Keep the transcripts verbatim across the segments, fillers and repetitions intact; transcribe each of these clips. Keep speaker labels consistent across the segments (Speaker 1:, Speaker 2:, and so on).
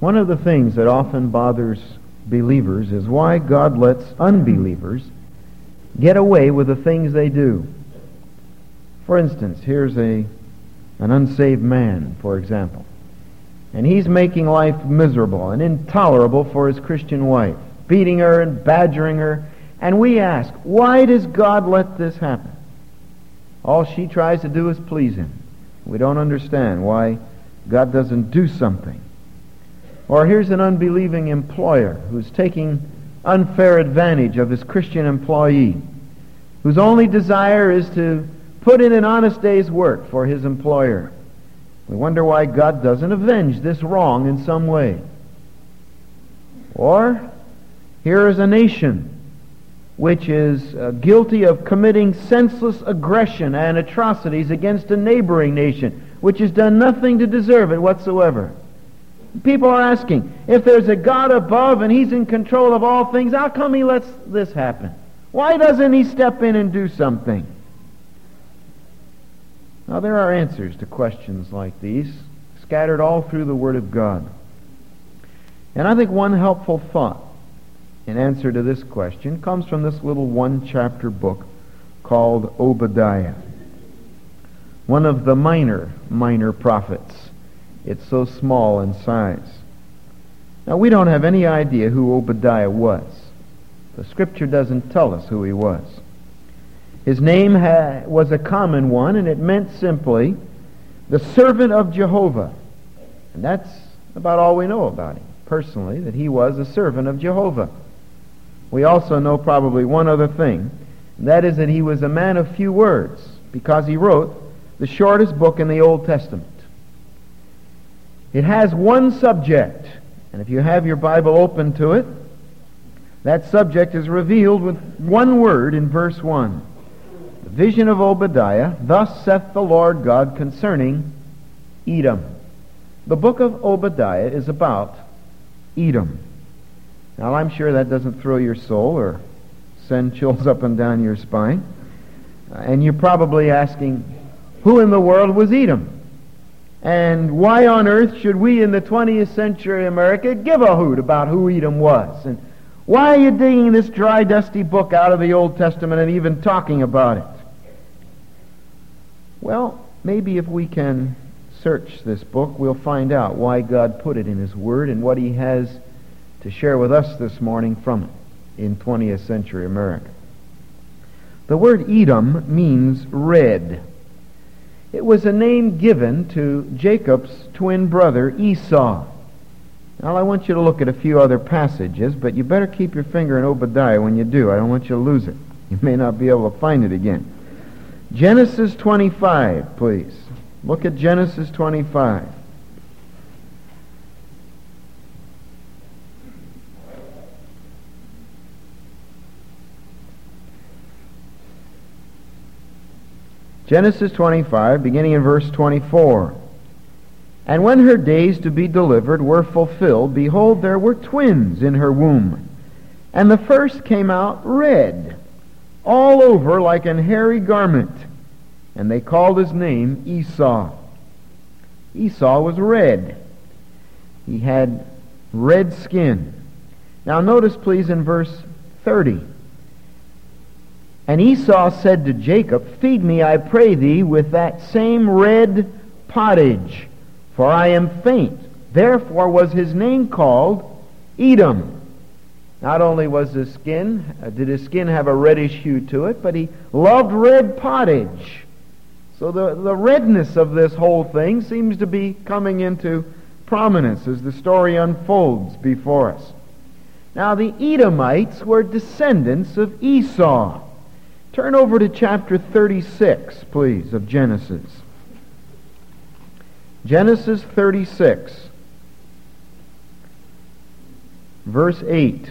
Speaker 1: One of the things that often bothers believers is why God lets unbelievers get away with the things they do. For instance, here's a an unsaved man, for example, and he's making life miserable and intolerable for his Christian wife, beating her and badgering her, and we ask, why does God let this happen? All she tries to do is please him. We don't understand why God doesn't do something. Or here's an unbelieving employer who's taking unfair advantage of his Christian employee, whose only desire is to put in an honest day's work for his employer. We wonder why God doesn't avenge this wrong in some way. Or here is a nation which is uh, guilty of committing senseless aggression and atrocities against a neighboring nation, which has done nothing to deserve it whatsoever. People are asking, if there's a God above and he's in control of all things, how come he lets this happen? Why doesn't he step in and do something? Now, there are answers to questions like these, scattered all through the Word of God. And I think one helpful thought in answer to this question comes from this little one-chapter book called Obadiah, one of the minor, minor prophets. It's so small in size. Now, we don't have any idea who Obadiah was. The Scripture doesn't tell us who he was. His name ha- was a common one, and it meant simply the servant of Jehovah. And that's about all we know about him, personally, that he was a servant of Jehovah. We also know probably one other thing, and that is that he was a man of few words, because he wrote the shortest book in the Old Testament. It has one subject, and if you have your Bible open to it, that subject is revealed with one word in verse one. The vision of Obadiah, thus saith the Lord God concerning Edom. The book of Obadiah is about Edom. Now, I'm sure that doesn't thrill your soul or send chills up and down your spine. Uh, and you're probably asking, who in the world was Edom? And why on earth should we in the twentieth century America give a hoot about who Edom was? And why are you digging this dry, dusty book out of the Old Testament and even talking about it? Well, maybe if we can search this book, we'll find out why God put it in His Word and what He has to share with us this morning from it in twentieth century America. The word Edom means red. It was a name given to Jacob's twin brother Esau. Now, I want you to look at a few other passages, but you better keep your finger in Obadiah when you do. I don't want you to lose it. You may not be able to find it again. Genesis twenty-five, please. Look at Genesis twenty-five. Genesis twenty-five, beginning in verse twenty-four. And when her days to be delivered were fulfilled, behold, there were twins in her womb. And the first came out red, all over like an hairy garment. And they called his name Esau. Esau was red. He had red skin. Now notice, please, in verse thirty. And Esau said to Jacob, feed me, I pray thee, with that same red pottage, for I am faint. Therefore was his name called Edom. Not only was his skin, uh, did his skin have a reddish hue to it, but he loved red pottage. So the, the redness of this whole thing seems to be coming into prominence as the story unfolds before us. Now the Edomites were descendants of Esau. Turn over to chapter thirty-six, please, of Genesis. Genesis thirty-six, verse eight.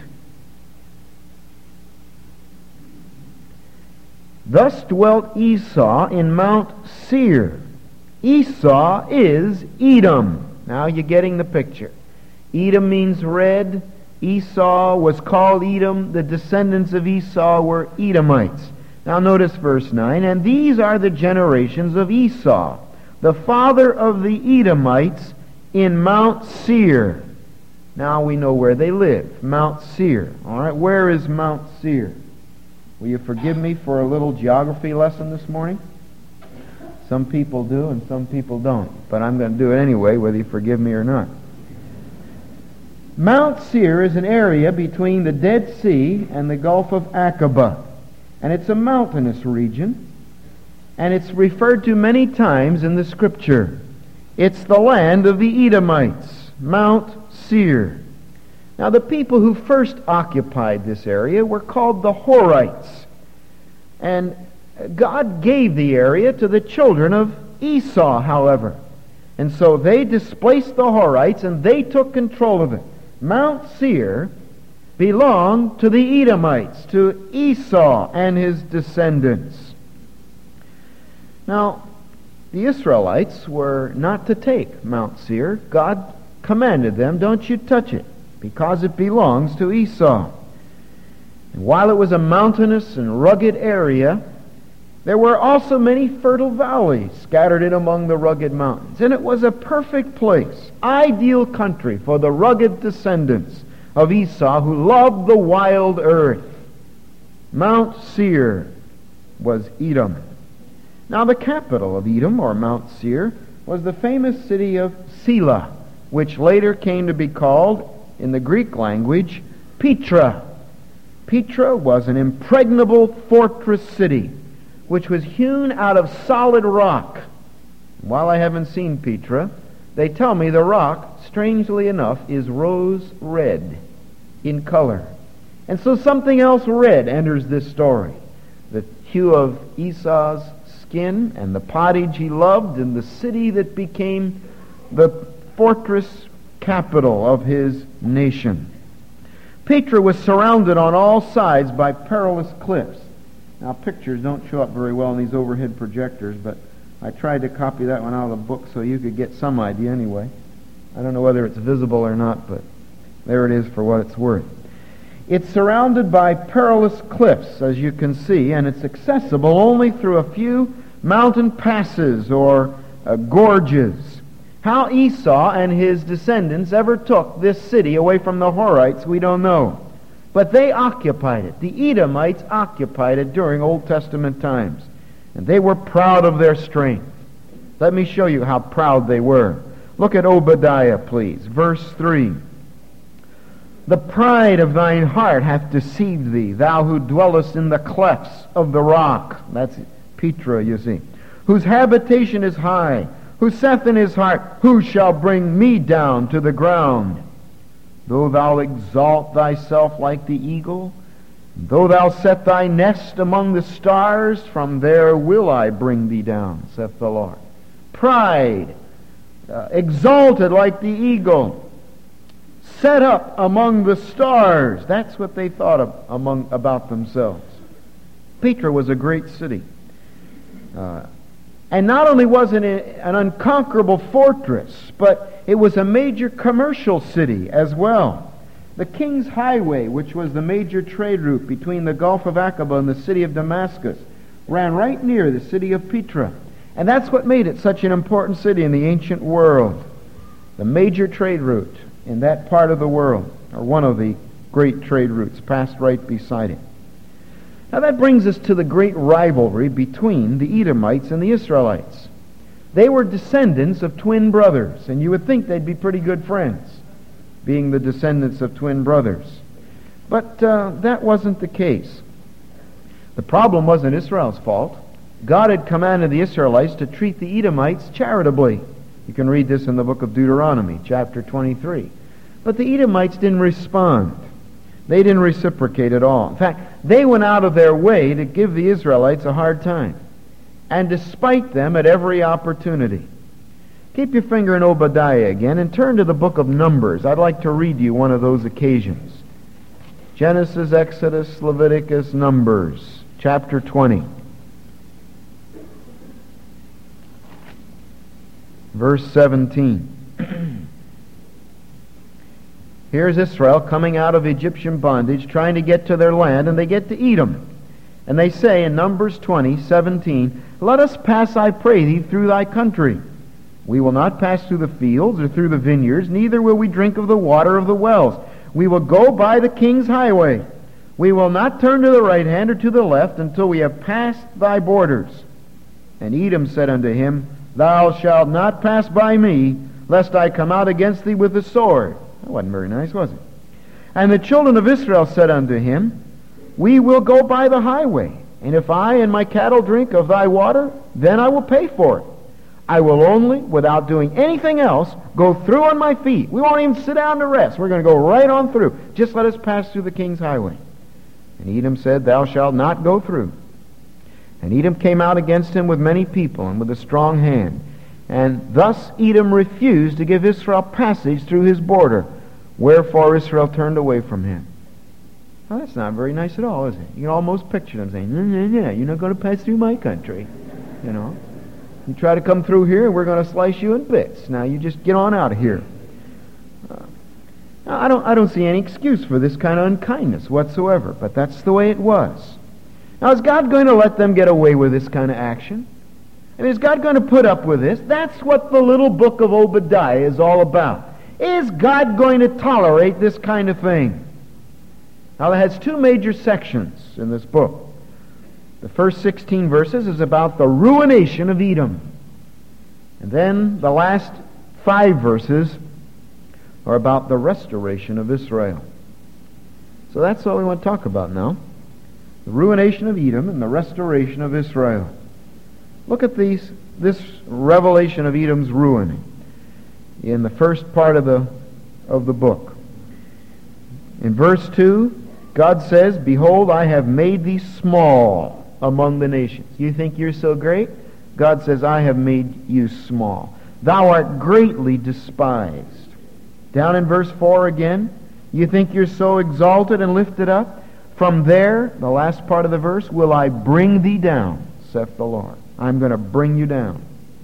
Speaker 1: Thus dwelt Esau in Mount Seir. Esau is Edom. Now you're getting the picture. Edom means red. Esau was called Edom. The descendants of Esau were Edomites. Now notice verse nine. And these are the generations of Esau, the father of the Edomites in Mount Seir. Now we know where they live, Mount Seir. All right, where is Mount Seir? Will you forgive me for a little geography lesson this morning? Some people do and some people don't, but I'm going to do it anyway, whether you forgive me or not. Mount Seir is an area between the Dead Sea and the Gulf of Aqaba, and it's a mountainous region, and it's referred to many times in the Scripture. It's the land of the Edomites, Mount Seir. Now, the people who first occupied this area were called the Horites, and God gave the area to the children of Esau, however. And so they displaced the Horites, and they took control of it. Mount Seir belonged to the Edomites, to Esau and his descendants. Now, the Israelites were not to take Mount Seir. God commanded them, don't you touch it, because it belongs to Esau. And while it was a mountainous and rugged area, there were also many fertile valleys scattered in among the rugged mountains. And it was a perfect place, ideal country for the rugged descendants of Esau who loved the wild earth. Mount Seir was Edom. Now the capital of Edom, or Mount Seir, was the famous city of Selah, which later came to be called, in the Greek language, Petra. Petra was an impregnable fortress city, which was hewn out of solid rock. While I haven't seen Petra, they tell me the rock, strangely enough, is rose red in color. And so something else red enters this story. The hue of Esau's skin and the pottage he loved and the city that became the fortress capital of his nation. Petra was surrounded on all sides by perilous cliffs. Now, pictures don't show up very well in these overhead projectors, but I tried to copy that one out of the book so you could get some idea anyway. I don't know whether it's visible or not, but there it is for what it's worth. It's surrounded by perilous cliffs, as you can see, and it's accessible only through a few mountain passes or uh, gorges. How Esau and his descendants ever took this city away from the Horites, we don't know. But they occupied it. The Edomites occupied it during Old Testament times. And they were proud of their strength. Let me show you how proud they were. Look at Obadiah, please. Verse three. The pride of thine heart hath deceived thee, thou who dwellest in the clefts of the rock. That's Petra, you see. Whose habitation is high, who saith in his heart, who shall bring me down to the ground? Though thou exalt thyself like the eagle, though thou set thy nest among the stars, from there will I bring thee down, saith the Lord. Pride, uh, exalted like the eagle, set up among the stars. That's what they thought of among about themselves. Petra was a great city. Uh, and not only was it an unconquerable fortress, but it was a major commercial city as well. The King's Highway, which was the major trade route between the Gulf of Aqaba and the city of Damascus, ran right near the city of Petra. And that's what made it such an important city in the ancient world. The major trade route in that part of the world, or one of the great trade routes, passed right beside it. Now that brings us to the great rivalry between the Edomites and the Israelites. They were descendants of twin brothers, and you would think they'd be pretty good friends, being the descendants of twin brothers. But uh, that wasn't the case. The problem wasn't Israel's fault. God had commanded the Israelites to treat the Edomites charitably. You can read this in the book of Deuteronomy, chapter twenty-three. But the Edomites didn't respond. They didn't reciprocate at all. In fact, they went out of their way to give the Israelites a hard time, and to spite them at every opportunity. Keep your finger in Obadiah again and turn to the book of Numbers. I'd like to read you one of those occasions. Genesis, Exodus, Leviticus, Numbers, chapter twenty. Verse seventeen. Here's Israel coming out of Egyptian bondage, trying to get to their land, and they get to Edom. And they say in Numbers twenty, seventeen, let us pass, I pray thee, through thy country. We will not pass through the fields or through the vineyards, neither will we drink of the water of the wells. We will go by the king's highway. We will not turn to the right hand or to the left until we have passed thy borders. And Edom said unto him, Thou shalt not pass by me, lest I come out against thee with the sword. That wasn't very nice, was it? And the children of Israel said unto him, We will go by the highway, and if I and my cattle drink of thy water, then I will pay for it. I will only, without doing anything else, go through on my feet. We won't even sit down to rest. We're going to go right on through. Just let us pass through the king's highway. And Edom said, Thou shalt not go through. And Edom came out against him with many people and with a strong hand. And thus Edom refused to give Israel passage through his border. Wherefore Israel turned away from him. Well, that's not very nice at all, is it? You can almost picture them saying, no, no, no, you're not going to pass through my country. You know. You try to come through here and we're going to slice you in bits. Now you just get on out of here. Uh, I don't, I don't see any excuse for this kind of unkindness whatsoever, but that's the way it was. Now is God going to let them get away with this kind of action? And is God going to put up with this? That's what the little book of Obadiah is all about. Is God going to tolerate this kind of thing? Now it has two major sections in this book. The first sixteen verses is about the ruination of Edom. And then the last five verses are about the restoration of Israel. So that's all we want to talk about now. The ruination of Edom and the restoration of Israel. Look at these, this revelation of Edom's ruining in the first part of the, of the book. In verse two, God says, Behold, I have made thee small among the nations. You think you're so great? God says, I have made you small. Thou art greatly despised. Down in verse four again, you think you're so exalted and lifted up? From there, the last part of the verse, will I bring thee down, saith the Lord. I'm going to bring you down.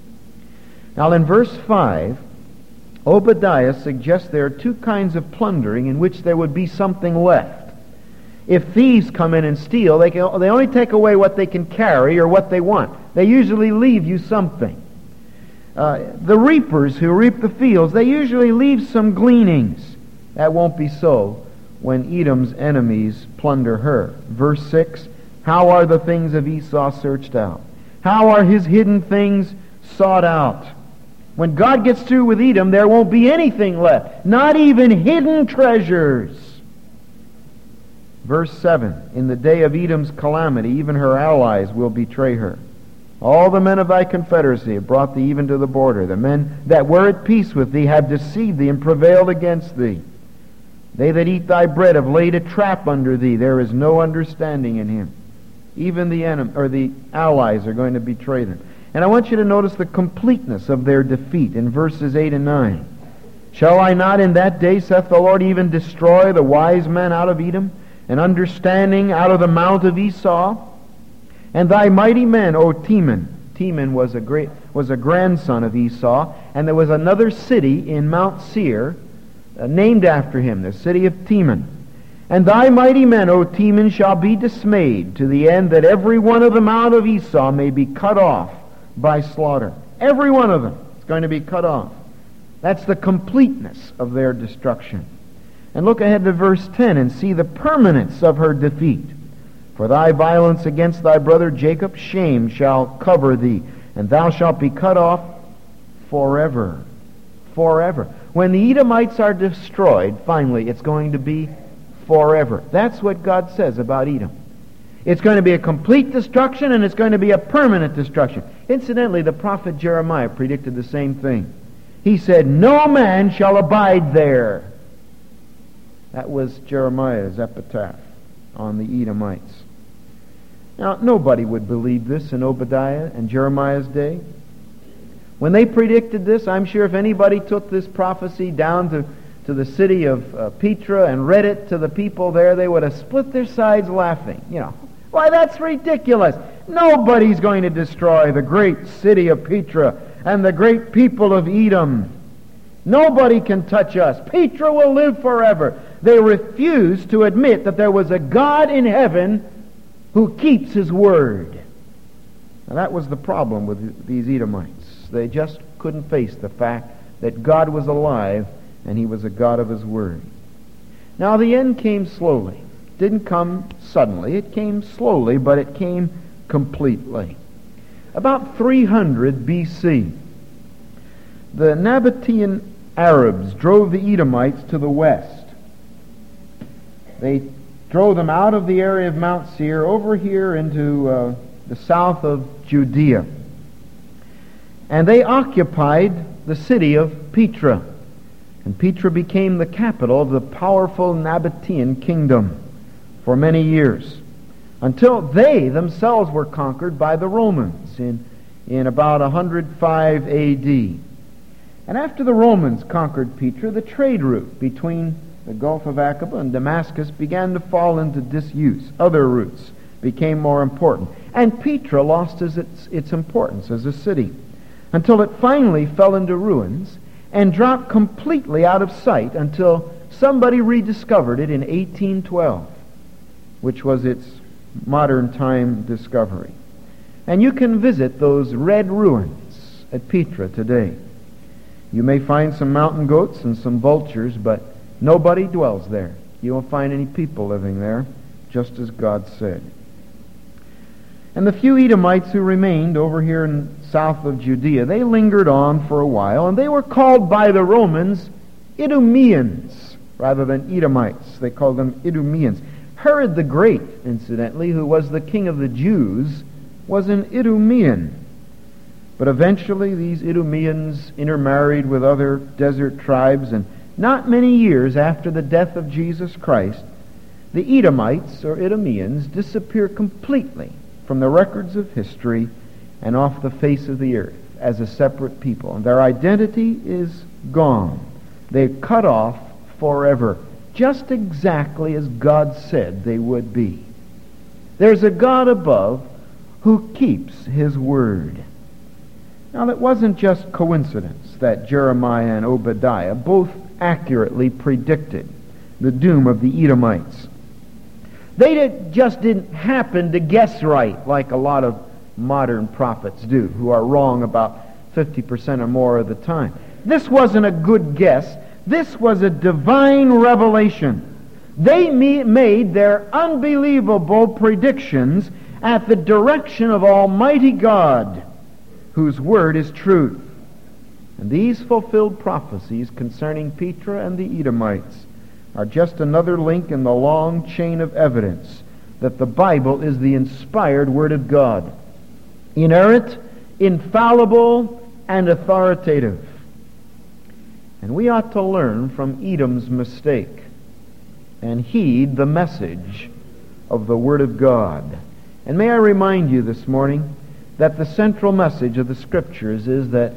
Speaker 1: Now in verse five, Obadiah suggests there are two kinds of plundering in which there would be something left. If thieves come in and steal, they can, they only take away what they can carry or what they want. They usually leave you something. Uh, the reapers who reap the fields, they usually leave some gleanings. That won't be so when Edom's enemies plunder her. Verse six, How are the things of Esau searched out? How are his hidden things sought out? When God gets through with Edom, there won't be anything left. Not even hidden treasures. Verse seven, In the day of Edom's calamity, even her allies will betray her. All the men of thy confederacy have brought thee even to the border. The men that were at peace with thee have deceived thee and prevailed against thee. They that eat thy bread have laid a trap under thee. There is no understanding in him. Even the enemy, or the allies are going to betray them. And I want you to notice the completeness of their defeat in verses eight and nine. Shall I not in that day, saith the Lord, even destroy the wise men out of Edom, and understanding out of the mount of Esau? And thy mighty men, O Teman. Teman was a great was a grandson of Esau, and there was another city in Mount Seir uh, named after him, the city of Teman. And thy mighty men, O Teman, shall be dismayed, to the end that every one of the mount of Esau may be cut off by slaughter. Every one of them is going to be cut off. That's the completeness of their destruction. And look ahead to verse ten and see the permanence of her defeat. For thy violence against thy brother Jacob, shame shall cover thee, and thou shalt be cut off forever. Forever. When the Edomites are destroyed, finally, it's going to be forever. That's what God says about Edom. It's going to be a complete destruction, and it's going to be a permanent destruction. Incidentally, the prophet Jeremiah predicted the same thing. He said, No man shall abide there. That was Jeremiah's epitaph on the Edomites. Now, nobody would believe this in Obadiah and Jeremiah's day. When they predicted this, I'm sure if anybody took this prophecy down to, to the city of uh, Petra and read it to the people there, they would have split their sides laughing. You know, why, that's ridiculous. Nobody's going to destroy the great city of Petra and the great people of Edom. Nobody can touch us. Petra will live forever. They refused to admit that there was a God in heaven who keeps his word. Now that was the problem with these Edomites. They just couldn't face the fact that God was alive and he was a God of his word. Now the end came slowly. It didn't come suddenly. It came slowly, but it came completely. About three hundred B C, the Nabatean Arabs drove the Edomites to the west. They drove them out of the area of Mount Seir over here into uh, the south of Judea. And they occupied the city of Petra. And Petra became the capital of the powerful Nabatean kingdom for many years, until they themselves were conquered by the Romans in, in about one hundred five A D. And after the Romans conquered Petra, the trade route between the Gulf of Aqaba and Damascus began to fall into disuse. Other routes became more important. And Petra lost its, its importance as a city, until it finally fell into ruins and dropped completely out of sight until somebody rediscovered it in eighteen twelve, which was its modern time discovery. And you can visit those red ruins at Petra today. You may find some mountain goats and some vultures, but nobody dwells there. You won't find any people living there, just as God said. And the few Edomites who remained over here in south of Judea, they lingered on for a while, and they were called by the Romans Idumeans rather than Edomites. They called them Idumeans. Herod the Great, incidentally, who was the king of the Jews, was an Idumean. But eventually these Idumeans intermarried with other desert tribes, and not many years after the death of Jesus Christ, the Edomites, or Idumeans, disappear completely from the records of history and off the face of the earth as a separate people. And their identity is gone. They're cut off forever, just exactly as God said they would be. There's a God above who keeps his word. Now, that wasn't just coincidence that Jeremiah and Obadiah both accurately predicted the doom of the Edomites. They did, just didn't happen to guess right like a lot of modern prophets do, who are wrong about fifty percent or more of the time. This wasn't a good guess. This was a divine revelation. They me- made their unbelievable predictions at the direction of Almighty God, whose word is truth. And these fulfilled prophecies concerning Petra and the Edomites are just another link in the long chain of evidence that the Bible is the inspired Word of God, inerrant, infallible, and authoritative. And we ought to learn from Edom's mistake and heed the message of the Word of God. And may I remind you this morning that the central message of the Scriptures is that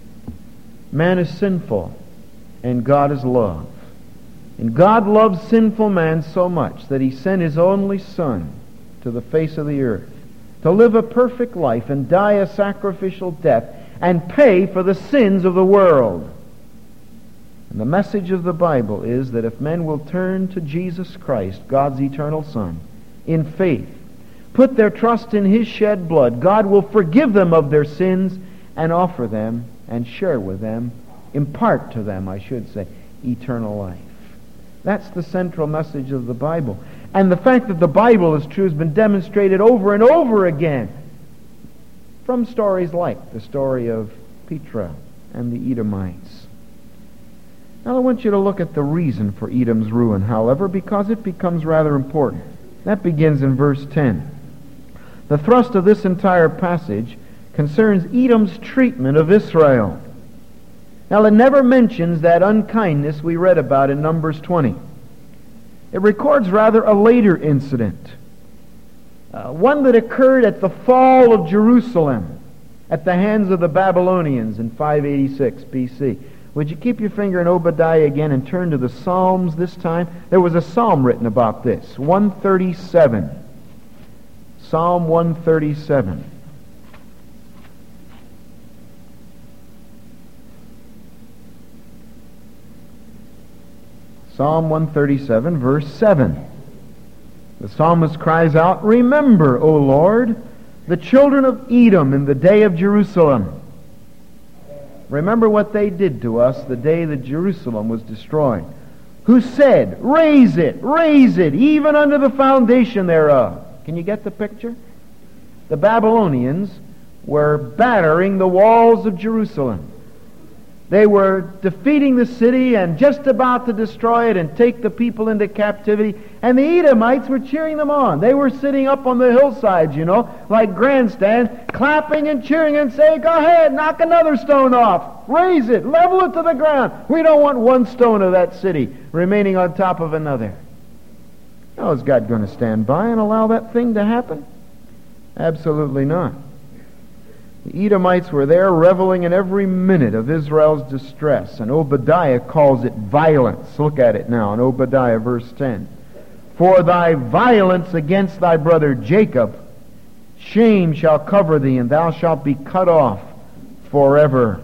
Speaker 1: man is sinful and God is love. And God loved sinful man so much that he sent his only Son to the face of the earth to live a perfect life and die a sacrificial death and pay for the sins of the world. And the message of the Bible is that if men will turn to Jesus Christ, God's eternal Son, in faith, put their trust in his shed blood, God will forgive them of their sins and offer them and share with them, impart to them, I should say, eternal life. That's the central message of the Bible. And the fact that the Bible is true has been demonstrated over and over again from stories like the story of Petra and the Edomites. Now I want you to look at the reason for Edom's ruin, however, because it becomes rather important. That begins in verse ten. The thrust of this entire passage concerns Edom's treatment of Israel. Now, it never mentions that unkindness we read about in Numbers twenty. It records rather a later incident, uh, one that occurred at the fall of Jerusalem at the hands of the Babylonians in five eighty-six B C. Would you keep your finger in Obadiah again and turn to the Psalms this time? There was a psalm written about this, one thirty-seven. Psalm one thirty-seven. Psalm one thirty-seven, verse seven. The psalmist cries out, "Remember, O Lord, the children of Edom in the day of Jerusalem." Remember what they did to us the day that Jerusalem was destroyed. Who said, raise it, raise it, even under the foundation thereof. Can you get the picture? The Babylonians were battering the walls of Jerusalem. They were defeating the city and just about to destroy it and take the people into captivity. And the Edomites were cheering them on. They were sitting up on the hillsides, you know, like grandstands, clapping and cheering and saying, go ahead, knock another stone off. Raise it, level it to the ground. We don't want one stone of that city remaining on top of another. Now, is God going to stand by and allow that thing to happen? Absolutely not. The Edomites were there reveling in every minute of Israel's distress, and Obadiah calls it violence. Look at it now in Obadiah verse ten. For thy violence against thy brother Jacob, shame shall cover thee, and thou shalt be cut off forever.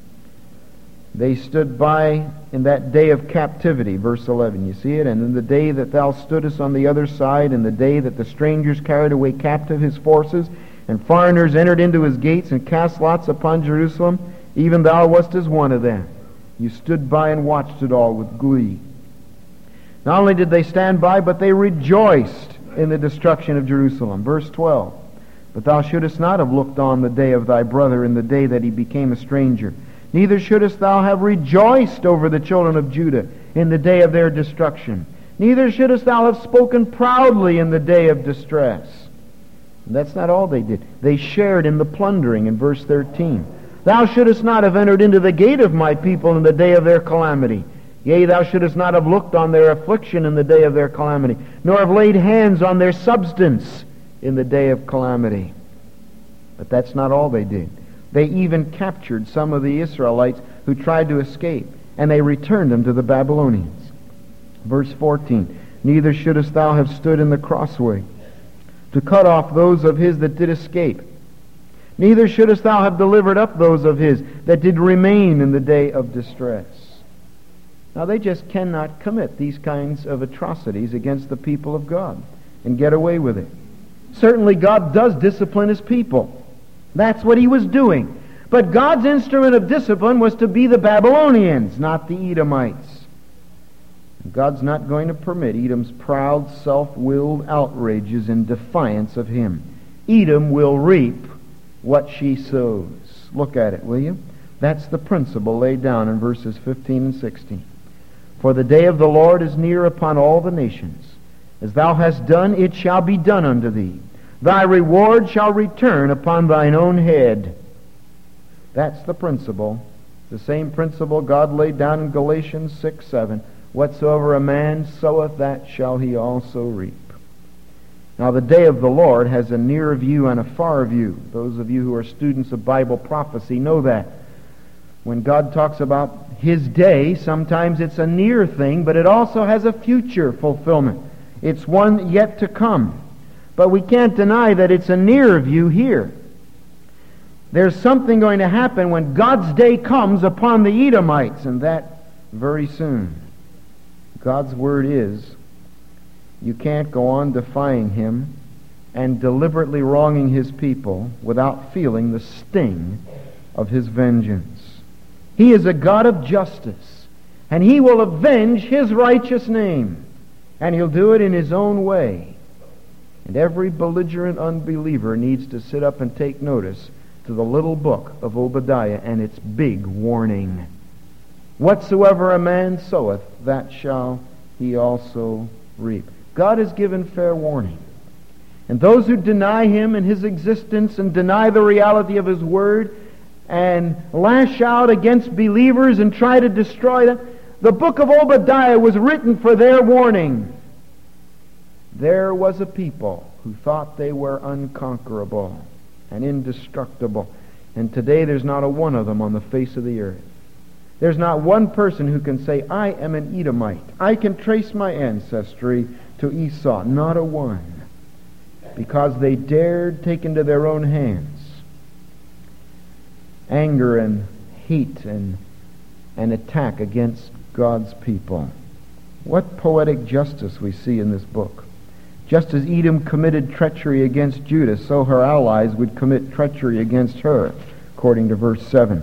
Speaker 1: They stood by in that day of captivity, verse eleven. You see it? And in the day that thou stoodest on the other side, in the day that the strangers carried away captive his forces, and foreigners entered into his gates and cast lots upon Jerusalem, even thou wast as one of them. You stood by and watched it all with glee. Not only did they stand by, but they rejoiced in the destruction of Jerusalem. Verse twelve. But thou shouldest not have looked on the day of thy brother in the day that he became a stranger. Neither shouldest thou have rejoiced over the children of Judah in the day of their destruction. Neither shouldest thou have spoken proudly in the day of distress. And that's not all they did. They shared in the plundering in verse thirteen. Thou shouldest not have entered into the gate of my people in the day of their calamity. Yea, thou shouldest not have looked on their affliction in the day of their calamity, nor have laid hands on their substance in the day of calamity. But that's not all they did. They even captured some of the Israelites who tried to escape, and they returned them to the Babylonians. Verse fourteen. Neither shouldest thou have stood in the crossway to cut off those of his that did escape. Neither shouldest thou have delivered up those of his that did remain in the day of distress. Now they just cannot commit these kinds of atrocities against the people of God and get away with it. Certainly God does discipline his people. That's what he was doing. But God's instrument of discipline was to be the Babylonians, not the Edomites. God's not going to permit Edom's proud, self-willed outrages in defiance of him. Edom will reap what she sows. Look at it, will you? That's the principle laid down in verses fifteen and sixteen. For the day of the Lord is near upon all the nations. As thou hast done, it shall be done unto thee. Thy reward shall return upon thine own head. That's the principle. The same principle God laid down in Galatians six seven. Whatsoever a man soweth, that shall he also reap. Now the day of the Lord has a near view and a far view. Those of you who are students of Bible prophecy know that. When God talks about his day, sometimes it's a near thing, but it also has a future fulfillment. It's one yet to come. But we can't deny that it's a near view here. There's something going to happen when God's day comes upon the Edomites, and that very soon. God's word is, you can't go on defying him and deliberately wronging his people without feeling the sting of his vengeance. He is a God of justice, and he will avenge his righteous name, and he'll do it in his own way. And every belligerent unbeliever needs to sit up and take notice to the little book of Obadiah and its big warning. Whatsoever a man soweth, that shall he also reap. God has given fair warning. And those who deny him and his existence and deny the reality of his word and lash out against believers and try to destroy them, the book of Obadiah was written for their warning. There was a people who thought they were unconquerable and indestructible. And today there's not a one of them on the face of the earth. There's not one person who can say, I am an Edomite. I can trace my ancestry to Esau. Not a one. Because they dared take into their own hands anger and hate and an attack against God's people. What poetic justice we see in this book. Just as Edom committed treachery against Judah, so her allies would commit treachery against her, according to verse seven.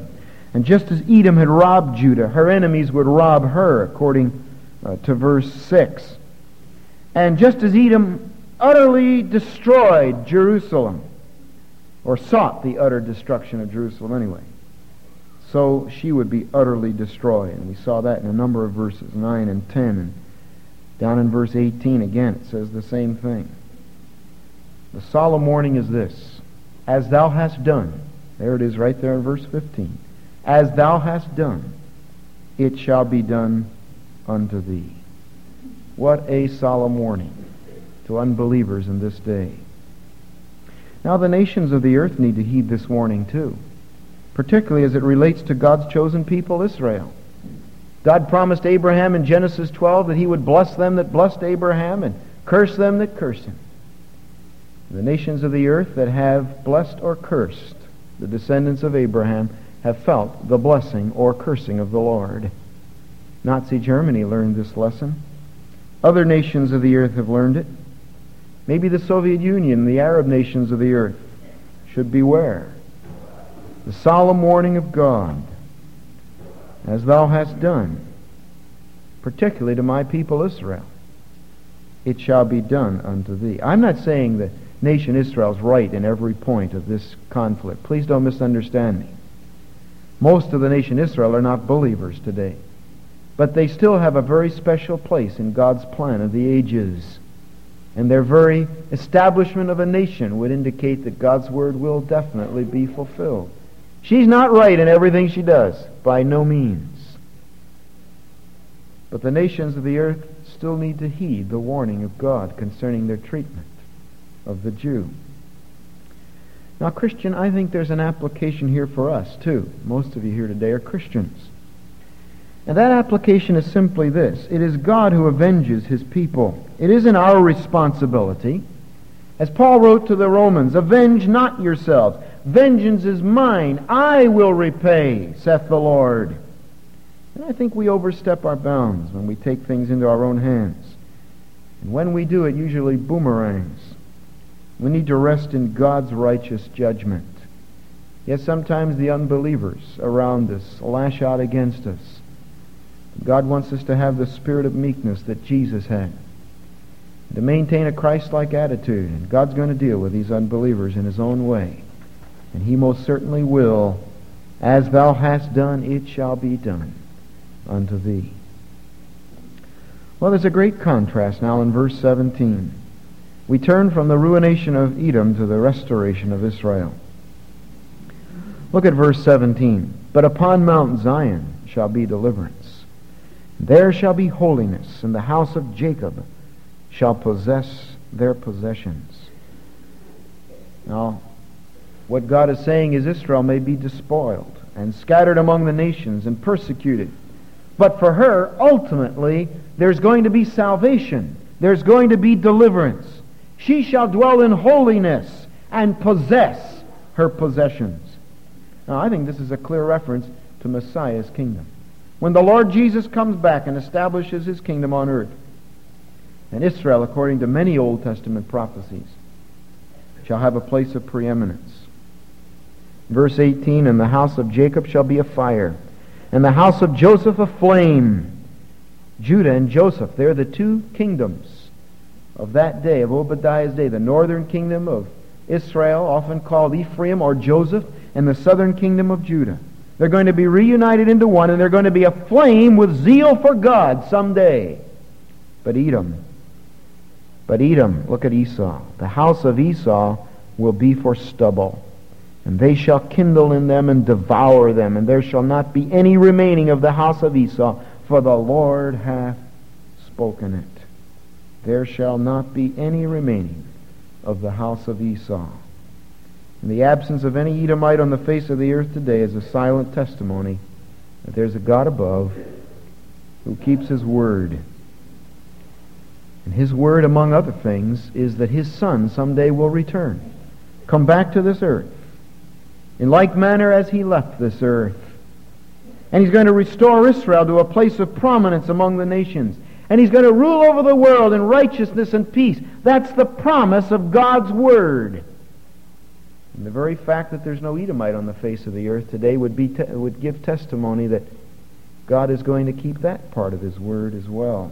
Speaker 1: And just as Edom had robbed Judah, her enemies would rob her, according uh, to verse six. And just as Edom utterly destroyed Jerusalem, or sought the utter destruction of Jerusalem anyway, so she would be utterly destroyed. And we saw that in a number of verses, nine and ten. And down in verse eighteen again, it says the same thing. The solemn warning is this: as thou hast done, there it is right there in verse fifteen, as thou hast done, it shall be done unto thee. What a solemn warning to unbelievers in this day. Now the nations of the earth need to heed this warning too, particularly as it relates to God's chosen people, Israel. God promised Abraham in Genesis twelve that he would bless them that blessed Abraham and curse them that cursed him. The nations of the earth that have blessed or cursed the descendants of Abraham have felt the blessing or cursing of the Lord. Nazi Germany learned this lesson. Other nations of the earth have learned it. Maybe the Soviet Union, the Arab nations of the earth, should beware. The solemn warning of God, as thou hast done, particularly to my people Israel, it shall be done unto thee. I'm not saying the nation Israel is right in every point of this conflict. Please don't misunderstand me. Most of the nation Israel are not believers today, but they still have a very special place in God's plan of the ages. And their very establishment of a nation would indicate that God's word will definitely be fulfilled. She's not right in everything she does, by no means. But the nations of the earth still need to heed the warning of God concerning their treatment of the Jew. Now, Christian, I think there's an application here for us, too. Most of you here today are Christians. And that application is simply this: it is God who avenges his people. It isn't our responsibility. As Paul wrote to the Romans, avenge not yourselves. Vengeance is mine. I will repay, saith the Lord. And I think we overstep our bounds when we take things into our own hands. And when we do, it usually boomerangs. We need to rest in God's righteous judgment. Yes, sometimes the unbelievers around us lash out against us. God wants us to have the spirit of meekness that Jesus had, to maintain a Christ-like attitude. And God's going to deal with these unbelievers in his own way. And he most certainly will. As thou hast done, it shall be done unto thee. Well, there's a great contrast now in verse seventeen. We turn from the ruination of Edom to the restoration of Israel. Look at verse seventeen. But upon Mount Zion shall be deliverance. There shall be holiness, and the house of Jacob shall possess their possessions. Now, what God is saying is Israel may be despoiled and scattered among the nations and persecuted. But for her, ultimately, there's going to be salvation. There's going to be deliverance. She shall dwell in holiness and possess her possessions. Now, I think this is a clear reference to Messiah's kingdom. When the Lord Jesus comes back and establishes his kingdom on earth, and Israel, according to many Old Testament prophecies, shall have a place of preeminence. Verse eighteen, and the house of Jacob shall be a fire, and the house of Joseph a flame. Judah and Joseph, they're the two kingdoms of that day, of Obadiah's day. The northern kingdom of Israel, often called Ephraim or Joseph, and the southern kingdom of Judah. They're going to be reunited into one, and they're going to be aflame with zeal for God someday. But Edom, but Edom, look at Esau. The house of Esau will be for stubble, and they shall kindle in them and devour them, and there shall not be any remaining of the house of Esau, for the Lord hath spoken it. There shall not be any remaining of the house of Esau. And the absence of any Edomite on the face of the earth today is a silent testimony that there's a God above who keeps his word. And his word, among other things, is that his Son someday will return, come back to this earth, in like manner as he left this earth. And he's going to restore Israel to a place of prominence among the nations. And he's going to rule over the world in righteousness and peace. That's the promise of God's word. And the very fact that there's no Edomite on the face of the earth today would be te- would give testimony that God is going to keep that part of His Word as well.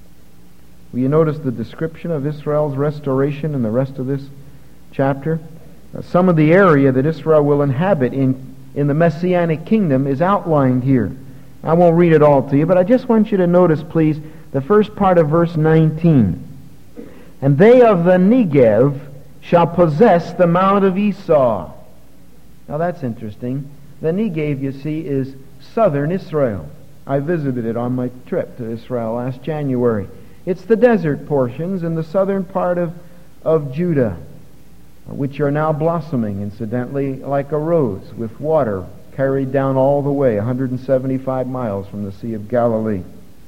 Speaker 1: Will you notice the description of Israel's restoration in the rest of this chapter? Uh, some of the area that Israel will inhabit in, in the Messianic kingdom is outlined here. I won't read it all to you, but I just want you to notice, please, the first part of verse nineteen. And they of the Negev shall possess the mount of Esau. Now that's interesting. The Negev, you see, is southern Israel. I visited it on my trip to Israel last January. It's the desert portions in the southern part of, of Judah, which are now blossoming, incidentally, like a rose, with water carried down all the way, one hundred seventy-five miles from the Sea of Galilee.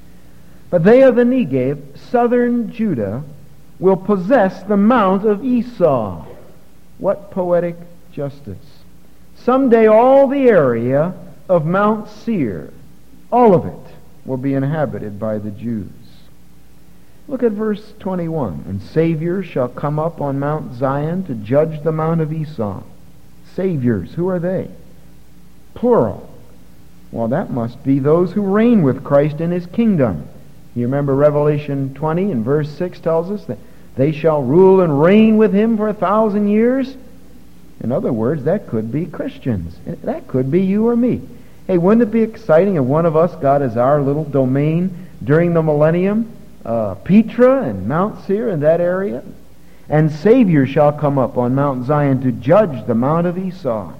Speaker 1: But they of the Negev, southern Judah, will possess the mount of Esau. What poetic justice. Someday all the area of Mount Seir, all of it, will be inhabited by the Jews. Look at verse twenty-one. And saviors shall come up on Mount Zion to judge the mount of Esau. Saviors, who are they? Plural. Well, that must be those who reign with Christ in His kingdom. You remember Revelation twenty and verse six tells us that they shall rule and reign with Him for a thousand years. In other words, that could be Christians. That could be you or me. Hey, wouldn't it be exciting if one of us got as our little domain during the millennium uh, Petra and Mount Seir in that area? And saviors shall come up on Mount Zion to judge the mount of Esau.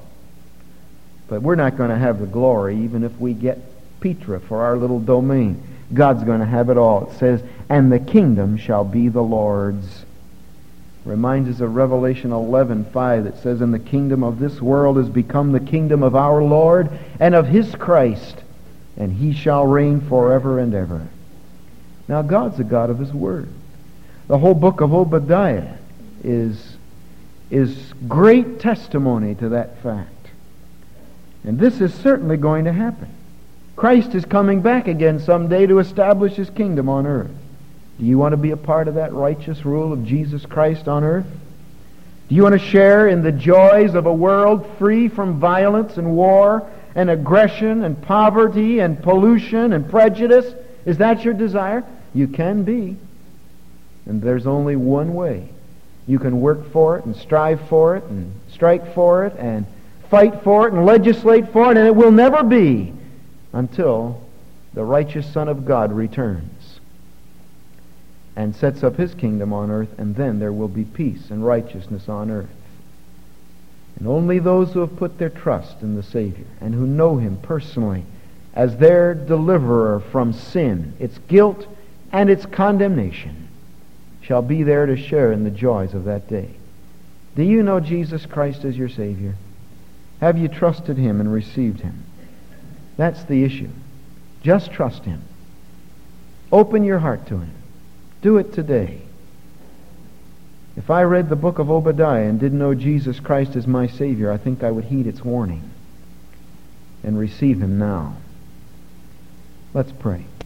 Speaker 1: But we're not going to have the glory even if we get Petra for our little domain. God's going to have it all. It says, and the kingdom shall be the Lord's. Reminds us of Revelation eleven five that says, and the kingdom of this world has become the kingdom of our Lord and of His Christ, and He shall reign forever and ever. Now God's a God of His Word. The whole book of Obadiah is, is great testimony to that fact. And this is certainly going to happen. Christ is coming back again someday to establish His kingdom on earth. Do you want to be a part of that righteous rule of Jesus Christ on earth? Do you want to share in the joys of a world free from violence and war and aggression and poverty and pollution and prejudice? Is that your desire? You can be. And there's only one way. You can work for it and strive for it and strike for it and fight for it and legislate for it, and it will never be until the righteous Son of God returns and sets up His kingdom on earth, and then there will be peace and righteousness on earth. And only those who have put their trust in the Savior and who know Him personally as their deliverer from sin, its guilt, and its condemnation, shall be there to share in the joys of that day. Do you know Jesus Christ as your Savior? Have you trusted Him and received Him? That's the issue. Just trust Him. Open your heart to Him. Do it today. If I read the book of Obadiah and didn't know Jesus Christ as my Savior, I think I would heed its warning and receive Him now. Let's pray.